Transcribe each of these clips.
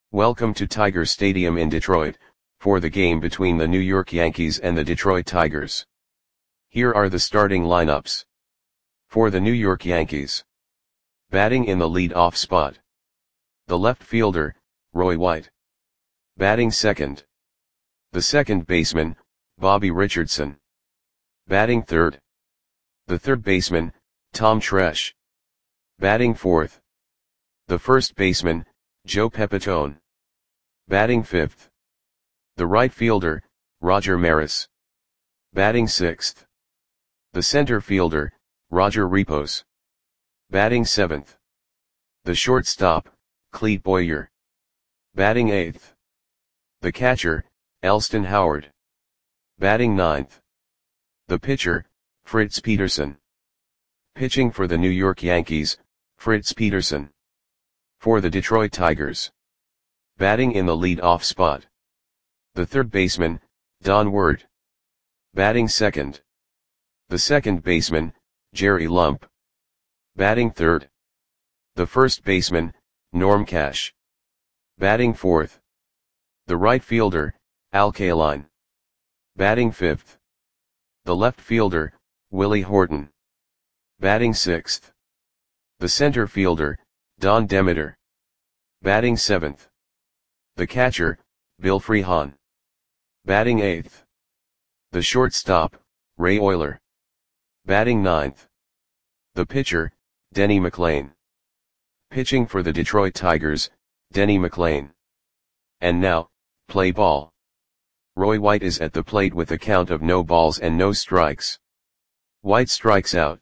Welcome to Tiger Stadium in Detroit, for the game between the New York Yankees and the Detroit Tigers. Here are the starting lineups. For the New York Yankees. Batting in the lead-off spot. The left fielder, Roy White. Batting second. The second baseman, Bobby Richardson. Batting third. The third baseman, Tom Tresh. Batting fourth. The first baseman, Joe Pepitone. Batting fifth. The right fielder, Roger Maris. Batting sixth. The center fielder, Roger Repos. Batting seventh. The shortstop, Clete Boyer. Batting eighth. The catcher, Elston Howard. Batting ninth. The pitcher, Fritz Peterson. Pitching for the New York Yankees, Fritz Peterson. For the Detroit Tigers. Batting in the lead-off spot. The third baseman, Don Ward. Batting second. The second baseman, Jerry Lump. Batting third. The first baseman, Norm Cash. Batting fourth. The right fielder, Al Kaline. Batting fifth. The left fielder, Willie Horton. Batting sixth. The center fielder, Don Demeter. Batting seventh. The catcher, Bill Freehan. Batting eighth. The shortstop, Ray Oyler. Batting ninth. The pitcher, Denny McLain. Pitching for the Detroit Tigers, Denny McLain. And now, play ball. Roy White is at the plate with a count of no balls and no strikes. White strikes out.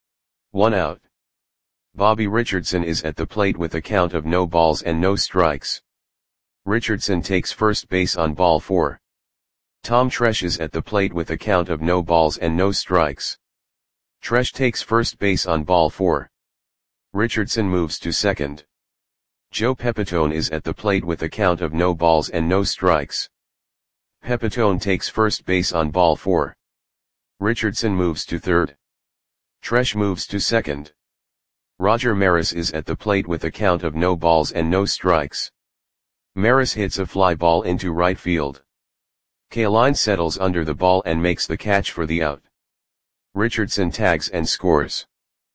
1 out. Bobby Richardson is at the plate with a count of no balls and no strikes. Richardson takes first base on ball 4. Tom Tresh is at the plate with a count of no balls and no strikes. Tresh takes first base on ball 4. Richardson moves to second. Joe Pepitone is at the plate with a count of no balls and no strikes. Pepitone takes first base on ball 4. Richardson moves to third. Tresh moves to second. Roger Maris is at the plate with a count of no balls and no strikes. Maris hits a fly ball into right field. Kaline settles under the ball and makes the catch for the out. Richardson tags and scores.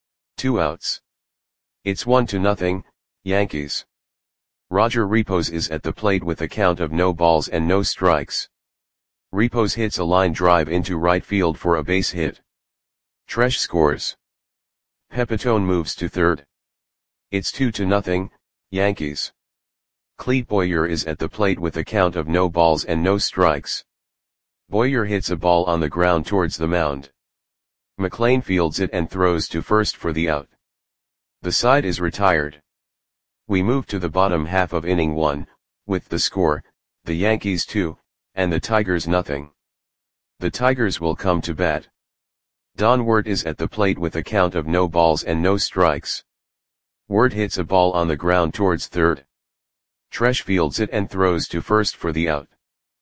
2 outs. It's 1-0, Yankees. Roger Repos is at the plate with a count of no balls and no strikes. Repos hits a line drive into right field for a base hit. Tresh scores. Pepitone moves to third. It's 2-0, Yankees. Clete Boyer is at the plate with a count of no balls and no strikes. Boyer hits a ball on the ground towards the mound. McLain fields it and throws to first for the out. The side is retired. We move to the bottom half of inning 1, with the score, the Yankees 2, and the Tigers nothing. The Tigers will come to bat. Don Ward is at the plate with a count of no balls and no strikes. Ward hits a ball on the ground towards third. Tresh fields it and throws to first for the out.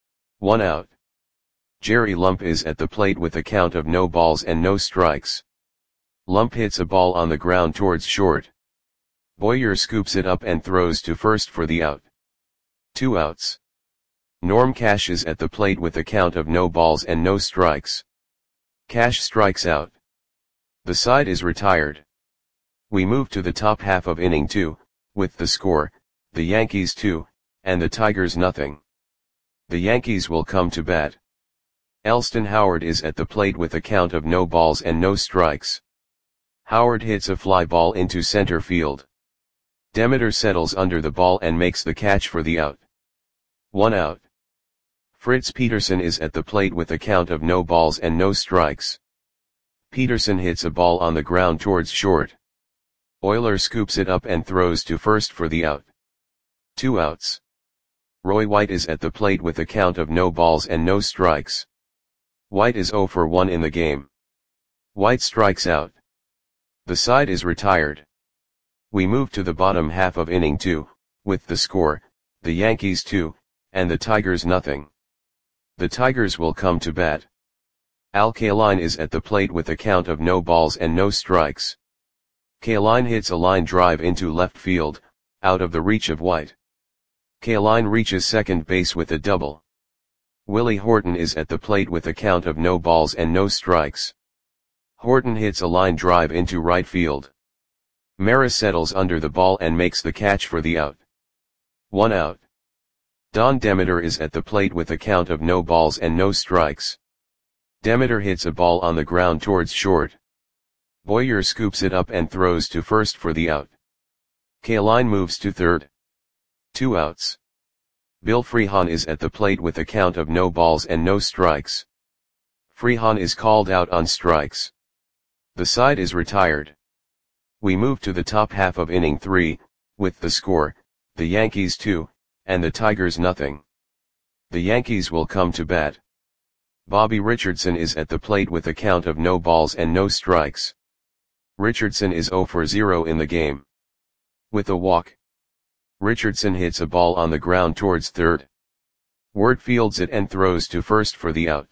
1 out. Jerry Lump is at the plate with a count of no balls and no strikes. Lump hits a ball on the ground towards short. Boyer scoops it up and throws to first for the out. 2 outs. Norm Cash is at the plate with a count of no balls and no strikes. Cash strikes out. The side is retired. We move to the top half of inning 2, with the score, the Yankees 2, and the Tigers nothing. The Yankees will come to bat. Elston Howard is at the plate with a count of no balls and no strikes. Howard hits a fly ball into center field. Demeter settles under the ball and makes the catch for the out. 1 out. Fritz Peterson is at the plate with a count of no balls and no strikes. Peterson hits a ball on the ground towards short. Oyler scoops it up and throws to first for the out. 2 outs. Roy White is at the plate with a count of no balls and no strikes. White is 0 for 1 in the game. White strikes out. The side is retired. We move to the bottom half of inning 2, with the score, the Yankees 2, and the Tigers nothing. The Tigers will come to bat. Al Kaline is at the plate with a count of no balls and no strikes. Kaline hits a line drive into left field, out of the reach of White. Kaline reaches second base with a double. Willie Horton is at the plate with a count of no balls and no strikes. Horton hits a line drive into right field. Maris settles under the ball and makes the catch for the out. 1 out. Don Demeter is at the plate with a count of no balls and no strikes. Demeter hits a ball on the ground towards short. Boyer scoops it up and throws to first for the out. Kaline moves to third. 2 outs. Bill Freehan is at the plate with a count of no balls and no strikes. Freehan is called out on strikes. The side is retired. We move to the top half of inning 3, with the score, the Yankees 2, and the Tigers nothing. The Yankees will come to bat. Bobby Richardson is at the plate with a count of no balls and no strikes. Richardson is 0 for 0 in the game. With a walk, Richardson hits a ball on the ground towards third. Wirt fields it and throws to first for the out.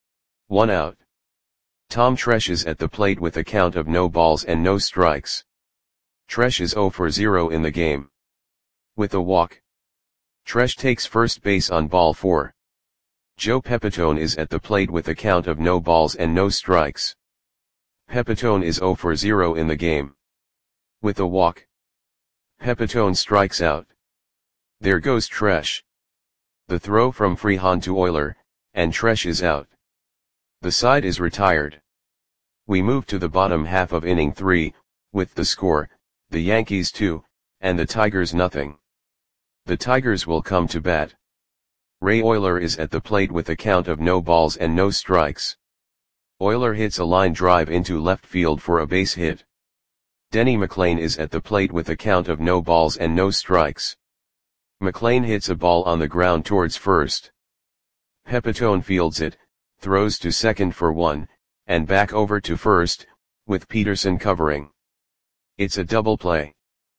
1 out. Tom Tresh is at the plate with a count of no balls and no strikes. Tresh is 0 for 0 in the game. With a walk, Tresh takes first base on ball 4. Joe Pepitone is at the plate with a count of no balls and no strikes. Pepitone is 0 for 0 in the game. With a walk, Pepitone strikes out. There goes Tresh. The throw from Freehan to Euler, and Tresh is out. The side is retired. We move to the bottom half of inning 3, with the score, the Yankees 2, and the Tigers nothing. The Tigers will come to bat. Ray Euler is at the plate with a count of no balls and no strikes. Euler hits a line drive into left field for a base hit. Denny McLain is at the plate with a count of no balls and no strikes. McLain hits a ball on the ground towards first. Pepitone fields it, throws to second for 1, and back over to first, with Peterson covering. It's a double play.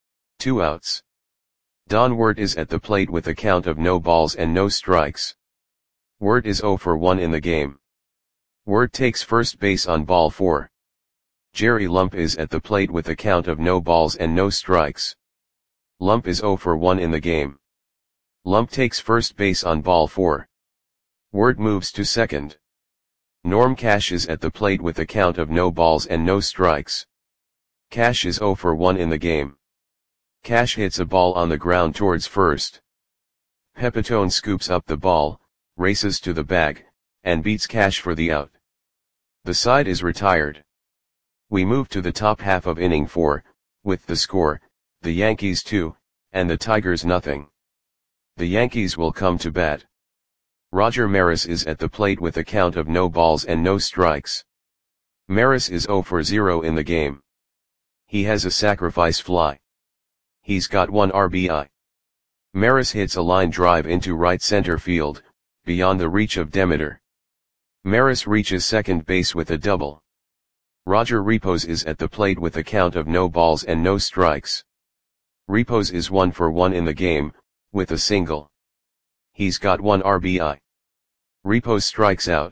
2 outs. Don Wirt is at the plate with a count of no balls and no strikes. Wirt is 0 for 1 in the game. Wirt takes first base on ball 4. Jerry Lump is at the plate with a count of no balls and no strikes. Lump is 0 for 1 in the game. Lump takes first base on ball 4. Wirt moves to second. Norm Cash is at the plate with a count of no balls and no strikes. Cash is 0 for 1 in the game. Cash hits a ball on the ground towards first. Pepitone scoops up the ball, races to the bag, and beats Cash for the out. The side is retired. We move to the top half of inning 4, with the score, the Yankees 2, and the Tigers nothing. The Yankees will come to bat. Roger Maris is at the plate with a count of no balls and no strikes. Maris is 0 for 0 in the game. He has a sacrifice fly. He's got 1 RBI. Maris hits a line drive into right center field, beyond the reach of Demeter. Maris reaches second base with a double. Roger Repos is at the plate with a count of no balls and no strikes. Repos is 1 for 1 in the game, with a single. He's got 1 RBI. Repos strikes out.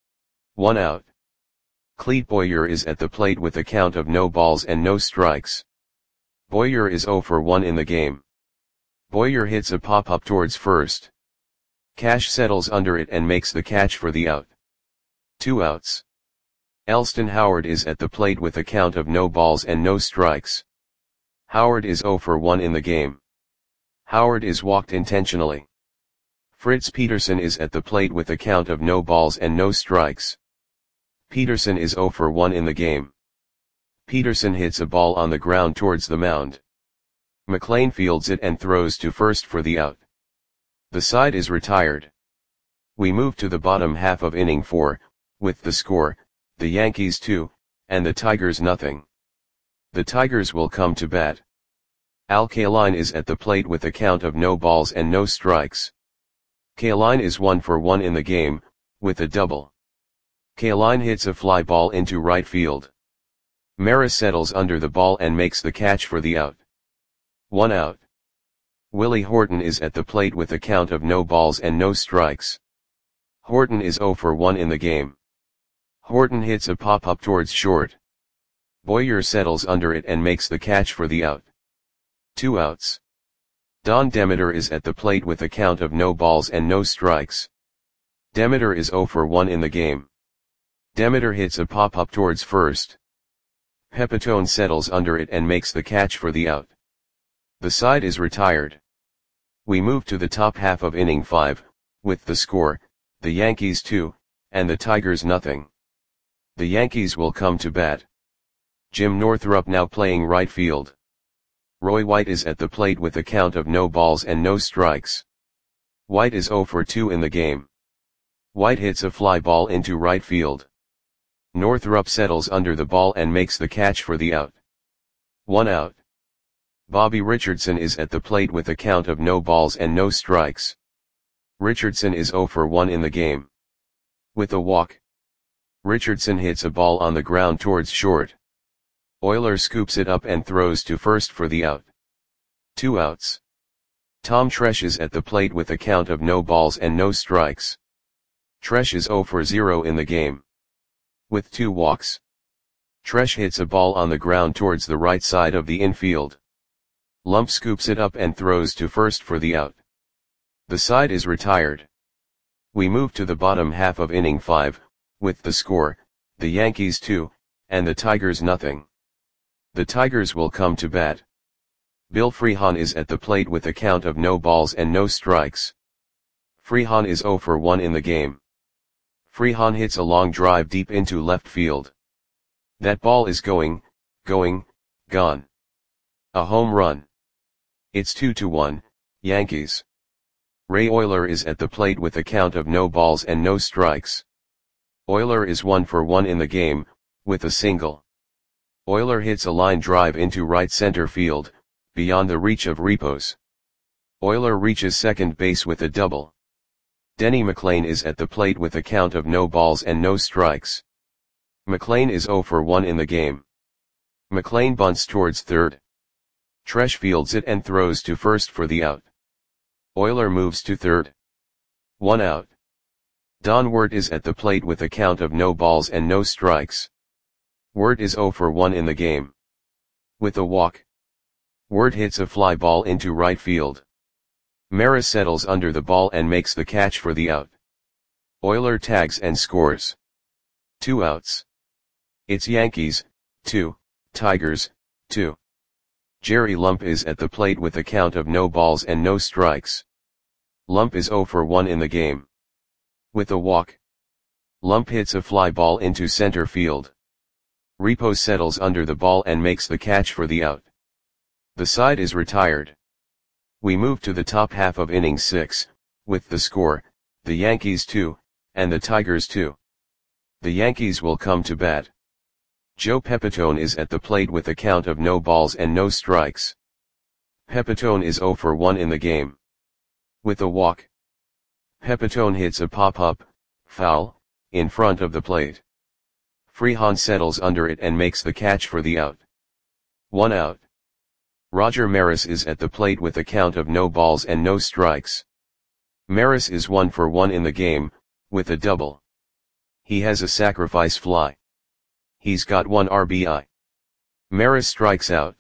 1 out. Clete Boyer is at the plate with a count of no balls and no strikes. Boyer is 0 for 1 in the game. Boyer hits a pop-up towards first. Cash settles under it and makes the catch for the out. 2 outs. Elston Howard is at the plate with a count of no balls and no strikes. Howard is 0 for 1 in the game. Howard is walked intentionally. Fritz Peterson is at the plate with a count of no balls and no strikes. Peterson is 0 for 1 in the game. Peterson hits a ball on the ground towards the mound. McLain fields it and throws to first for the out. The side is retired. We move to the bottom half of inning 4, with the score, the Yankees 2, and the Tigers nothing. The Tigers will come to bat. Al Kaline is at the plate with a count of no balls and no strikes. Kaline is 1 for 1 in the game, with a double. Kaline hits a fly ball into right field. Maris settles under the ball and makes the catch for the out. 1 out. Willie Horton is at the plate with a count of no balls and no strikes. Horton is 0 for 1 in the game. Horton hits a pop-up towards short. Boyer settles under it and makes the catch for the out. 2 outs. Don Demeter is at the plate with a count of no balls and no strikes. Demeter is 0 for 1 in the game. Demeter hits a pop-up towards first. Pepitone settles under it and makes the catch for the out. The side is retired. We move to the top half of inning 5, with the score, the Yankees 2, and the Tigers nothing. The Yankees will come to bat. Jim Northrup now playing right field. Roy White is at the plate with a count of no balls and no strikes. White is 0 for 2 in the game. White hits a fly ball into right field. Northrup settles under the ball and makes the catch for the out. 1 out. Bobby Richardson is at the plate with a count of no balls and no strikes. Richardson is 0 for 1 in the game. With a walk, Richardson hits a ball on the ground towards short. Euler scoops it up and throws to first for the out. 2 outs. Tom Tresh is at the plate with a count of no balls and no strikes. Tresh is 0 for 0 in the game. With 2 walks, Tresh hits a ball on the ground towards the right side of the infield. Lump scoops it up and throws to first for the out. The side is retired. We move to the bottom half of inning 5, with the score, the Yankees 2, and the Tigers nothing. The Tigers will come to bat. Bill Freehan is at the plate with a count of no balls and no strikes. Freehan is 0 for 1 in the game. Freehan hits a long drive deep into left field. That ball is gone. A home run. It's 2-1, Yankees. Ray Euler is at the plate with a count of no balls and no strikes. Euler is 1 for 1 in the game, with a single. Euler hits a line drive into right center field, beyond the reach of Repos. Euler reaches second base with a double. Denny McLain is at the plate with a count of no balls and no strikes. McLain is 0 for 1 in the game. McLain bunts towards third. Tresh fields it and throws to first for the out. Euler moves to third. 1 out. Don Wirt is at the plate with a count of no balls and no strikes. Wirt is 0 for 1 in the game. With a walk, Wirt hits a fly ball into right field. Maris settles under the ball and makes the catch for the out. Euler tags and scores. 2 outs. It's Yankees, 2, Tigers, 2. Jerry Lump is at the plate with a count of no balls and no strikes. Lump is 0 for 1 in the game. With a walk, Lump hits a fly ball into center field. Repos settles under the ball and makes the catch for the out. The side is retired. We move to the top half of inning 6, with the score, the Yankees 2, and the Tigers 2. The Yankees will come to bat. Joe Pepitone is at the plate with a count of no balls and no strikes. Pepitone is 0 for 1 in the game. With a walk, Pepitone hits a pop-up, foul, in front of the plate. Freehan settles under it and makes the catch for the out. 1 out. Roger Maris is at the plate with a count of no balls and no strikes. Maris is 1 for 1 in the game, with a double. He has a sacrifice fly. He's got 1 RBI. Maris strikes out.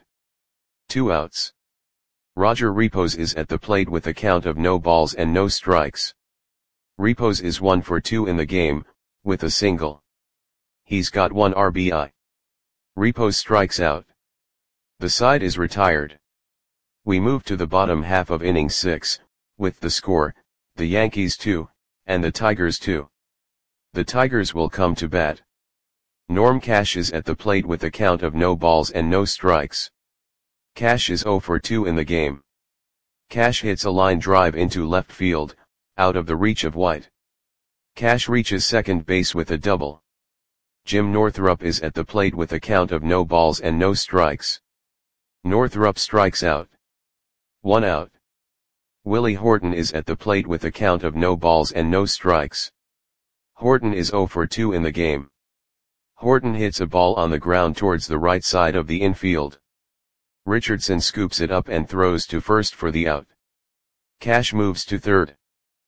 2 outs. Roger Repos is at the plate with a count of no balls and no strikes. Repos is 1 for 2 in the game, with a single. He's got 1 RBI. Repos strikes out. The side is retired. We move to the bottom half of inning 6, with the score, the Yankees 2, and the Tigers 2. The Tigers will come to bat. Norm Cash is at the plate with a count of no balls and no strikes. Cash is 0 for 2 in the game. Cash hits a line drive into left field, out of the reach of White. Cash reaches second base with a double. Jim Northrup is at the plate with a count of no balls and no strikes. Northrup strikes out. 1 out. Willie Horton is at the plate with a count of no balls and no strikes. Horton is 0 for 2 in the game. Horton hits a ball on the ground towards the right side of the infield. Richardson scoops it up and throws to first for the out. Cash moves to third.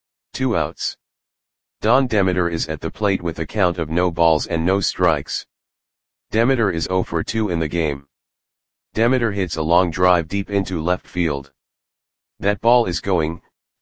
2 outs. Don Demeter is at the plate with a count of no balls and no strikes. Demeter is 0 for 2 in the game. Demeter hits a long drive deep into left field. That ball is going,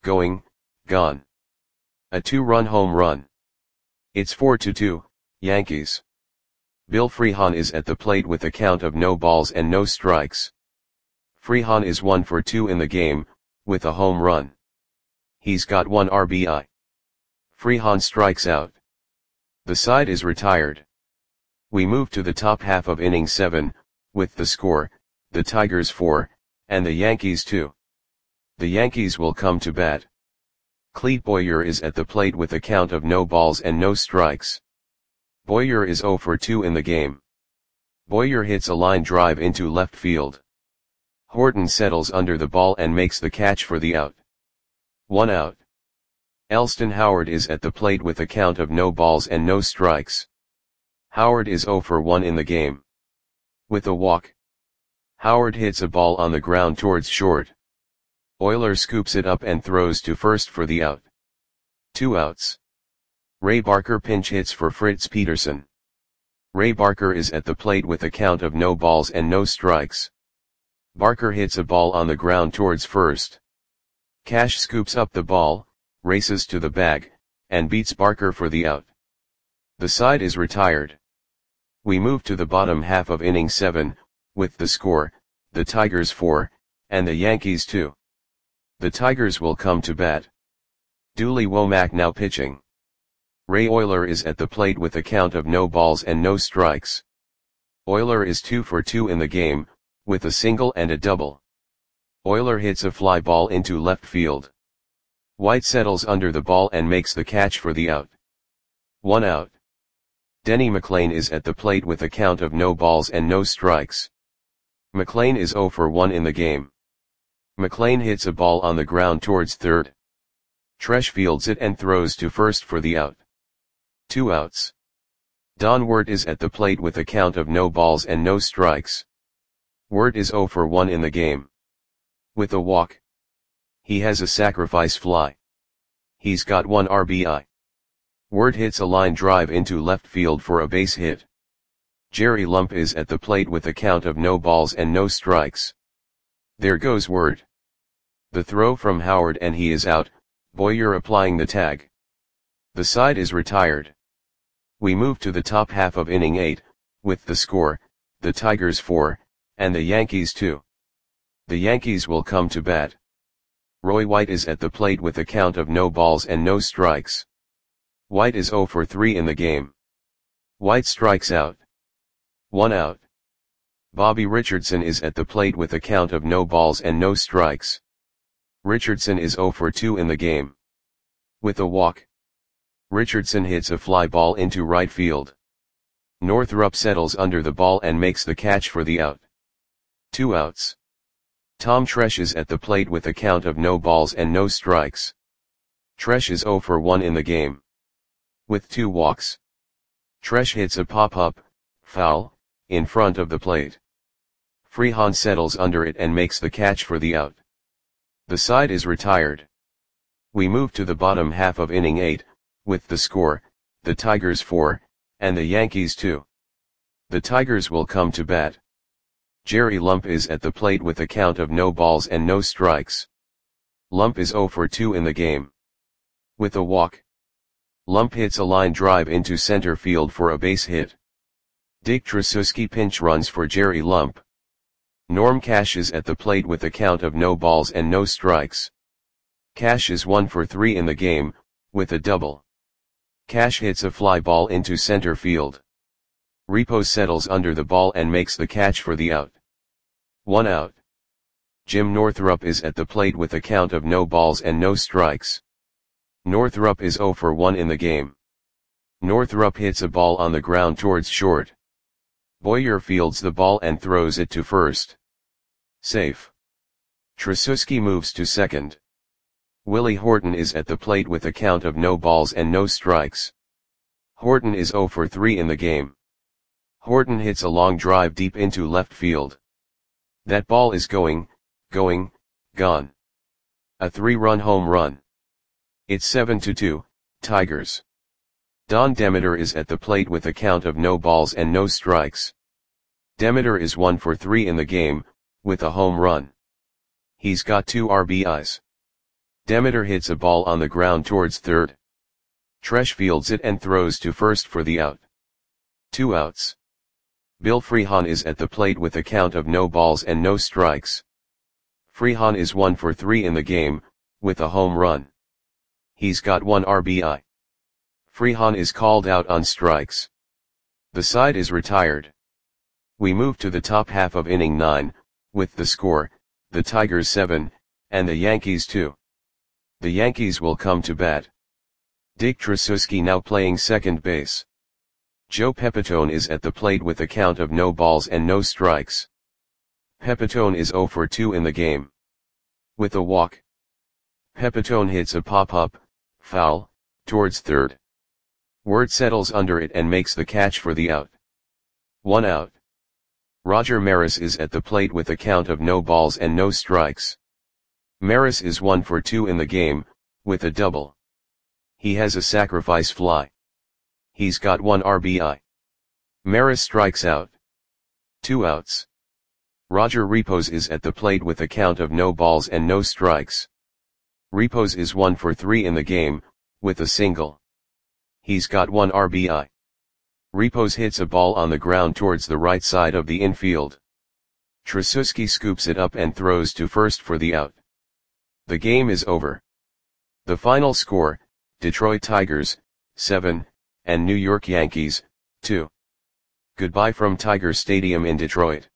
gone. A 2-run home run. It's 4-2, Yankees. Bill Freehan is at the plate with a count of no balls and no strikes. Freehan is 1 for 2 in the game, with a home run. He's got 1 RBI. Freehan strikes out. The side is retired. We move to the top half of inning 7, with the score, the Tigers 4, and the Yankees 2. The Yankees will come to bat. Clete Boyer is at the plate with a count of no balls and no strikes. Boyer is 0 for 2 in the game. Boyer hits a line drive into left field. Horton settles under the ball and makes the catch for the out. 1 out. Elston Howard is at the plate with a count of no balls and no strikes. Howard is 0 for 1 in the game. With a walk. Howard hits a ball on the ground towards short. Oyler scoops it up and throws to first for the out. 2 outs. Ray Barker pinch hits for Fritz Peterson. Ray Barker is at the plate with a count of no balls and no strikes. Barker hits a ball on the ground towards first. Cash scoops up the ball, races to the bag, and beats Barker for the out. The side is retired. We move to the bottom half of inning 7, with the score, the Tigers 4, and the Yankees 2. The Tigers will come to bat. Dooley Womack now pitching. Ray Oyler is at the plate with a count of no balls and no strikes. Oyler is 2 for 2 in the game, with a single and a double. Oyler hits a fly ball into left field. White settles under the ball and makes the catch for the out. 1 out. Denny McLain is at the plate with a count of no balls and no strikes. McLain is 0 for 1 in the game. McLain hits a ball on the ground towards third. Tresh fields it and throws to first for the out. 2 outs. Don Wirt is at the plate with a count of no balls and no strikes. Wirt is 0 for 1 in the game. With a walk. He has a sacrifice fly. He's got 1 RBI. Wirt hits a line drive into left field for a base hit. Jerry Lump is at the plate with a count of no balls and no strikes. There goes Wirt. The throw from Howard and he is out, Boyer applying the tag. The side is retired. We move to the top half of inning 8, with the score, the Tigers 4, and the Yankees 2. The Yankees will come to bat. Roy White is at the plate with a count of no balls and no strikes. White is 0 for 3 in the game. White strikes out. 1 out. Bobby Richardson is at the plate with a count of no balls and no strikes. Richardson is 0 for 2 in the game. With a walk. Richardson hits a fly ball into right field. Northrup settles under the ball and makes the catch for the out. 2 outs. Tom Tresh is at the plate with a count of no balls and no strikes. Tresh is 0 for 1 in the game. With 2 walks. Tresh hits a pop-up, foul, in front of the plate. Freehan settles under it and makes the catch for the out. The side is retired. We move to the bottom half of inning 8, with the score, the Tigers 4, and the Yankees 2. The Tigers will come to bat. Jerry Lump is at the plate with a count of no balls and no strikes. Lump is 0 for 2 in the game. With a walk. Lump hits a line drive into center field for a base hit. Dick Tracewski pinch runs for Jerry Lump. Norm Cash is at the plate with a count of no balls and no strikes. Cash is 1 for 3 in the game, with a double. Cash hits a fly ball into center field. Repo settles under the ball and makes the catch for the out. 1 out. Jim Northrup is at the plate with a count of no balls and no strikes. Northrup is 0 for 1 in the game. Northrup hits a ball on the ground towards short. Boyer fields the ball and throws it to first. Safe. Tracewski moves to second. Willie Horton is at the plate with a count of no balls and no strikes. Horton is 0 for 3 in the game. Horton hits a long drive deep into left field. That ball is going, gone. A 3-run home run. It's 7-2, Tigers. Don Demeter is at the plate with a count of no balls and no strikes. Demeter is 1 for 3 in the game, with a home run. He's got 2 RBIs. Demeter hits a ball on the ground towards third. Tresh fields it and throws to first for the out. 2 outs. Bill Freehan is at the plate with a count of no balls and no strikes. Freehan is 1 for 3 in the game, with a home run. He's got 1 RBI. Freehan is called out on strikes. The side is retired. We move to the top half of inning 9, with the score, the Tigers 7, and the Yankees 2. The Yankees will come to bat. Dick Tracewski now playing second base. Joe Pepitone is at the plate with a count of no balls and no strikes. Pepitone is 0 for 2 in the game. With a walk, Pepitone hits a pop-up, foul, towards third. Word settles under it and makes the catch for the out. 1 out. Roger Maris is at the plate with a count of no balls and no strikes. Maris is 1 for 2 in the game, with a double. He has a sacrifice fly. He's got 1 RBI. Maris strikes out. 2 outs. Roger Repos is at the plate with a count of no balls and no strikes. Repos is 1 for 3 in the game, with a single. He's got 1 RBI. Repos hits a ball on the ground towards the right side of the infield. Tracewski scoops it up and throws to first for the out. The game is over. The final score, Detroit Tigers, 7, and New York Yankees, 2. Goodbye from Tiger Stadium in Detroit.